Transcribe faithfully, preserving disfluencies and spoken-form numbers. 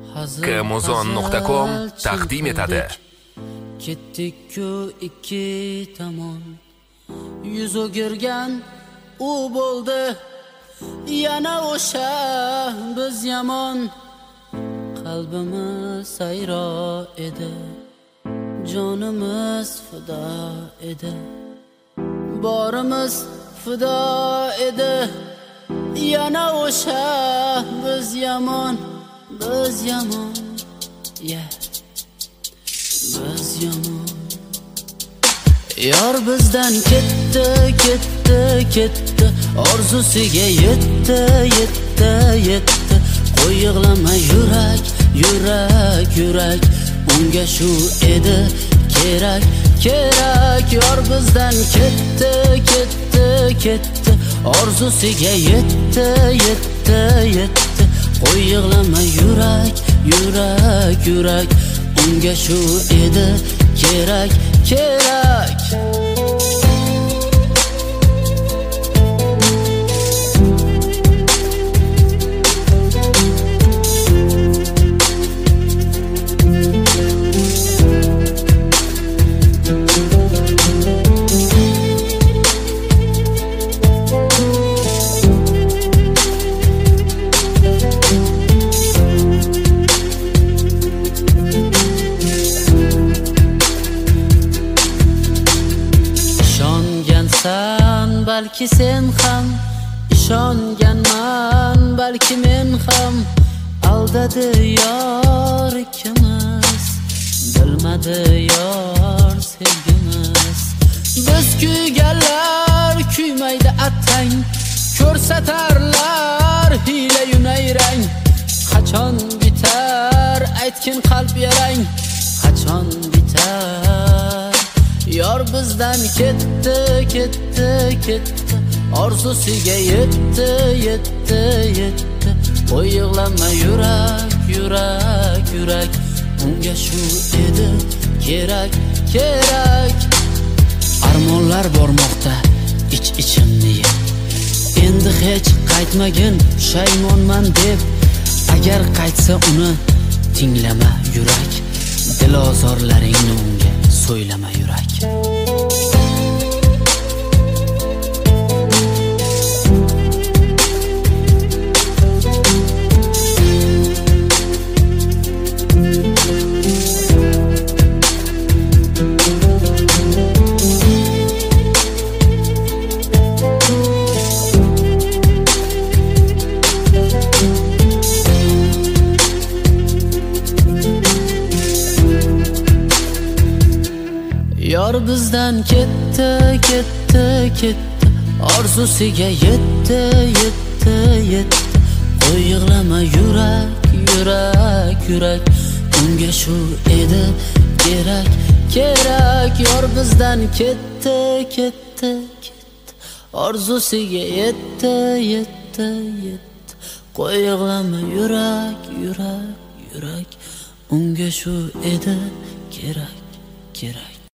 Kmuzon nuqta com taqdim etadi. Ketdik-ku ikki tomon, yuz o'girgan u bo'ldi, yana o'sha biz yomon. Qalbimiz sayro edi, jonimiz fido edi, borimiz fido edi, yana o'sha biz yomon, biz yomon, yeah. Biz yomon. Yor bizdan ketdi, ketdi, ketdi, orzusiga yetdi, yetdi, yetdi. Qo'y yig'lama yurak, yurak, yurak, unga shu edi kerak, kerak. Yor bizdan ketdi, ketdi, ketdi, orzusiga yetdi, yetdi, yetdi. Qo'y yig'lama yurak, yurak, yurak, unga shu edi kerak, kerak. Balki sen ham ishonganman, balki men ham. Aldadi yor ikkimiz, bilmadi yor sevgimiz. Biz kuyganlar kuymaydi attang, ko'rsatarlar hiyla nayrang. Qachon bitar aytgin qalb yarang, qachon bitar? Yor bizdan ketdi, ketdi, ketdi, orzusiga yetdi, yetdi, yetdi. Qo'y yig'lama yurak, yurak, yurak, unga shu edi kerak, kerak. Armonlar bormoqda ich-ichimni yeb, endi hech qaytmagin pushaymonman deb. Agar qaytsa uni tinglama yurak, dilozorlaringni unga so'ylama yurak. Yor bizdan ketdi, ketdi, ketdi, orzusiga yetdi, yetdi, yetdi. Qo'y yig'lama yurak, yurak, yurak, unga shu edi kerak, kerak. Yor bizdan ketdi, ketdi, ketdi, orzusiga yetdi, yetdi, yetdi. Qo'y yig'lama yurak, yurak, yurak, unga shu edi kerak, kerak.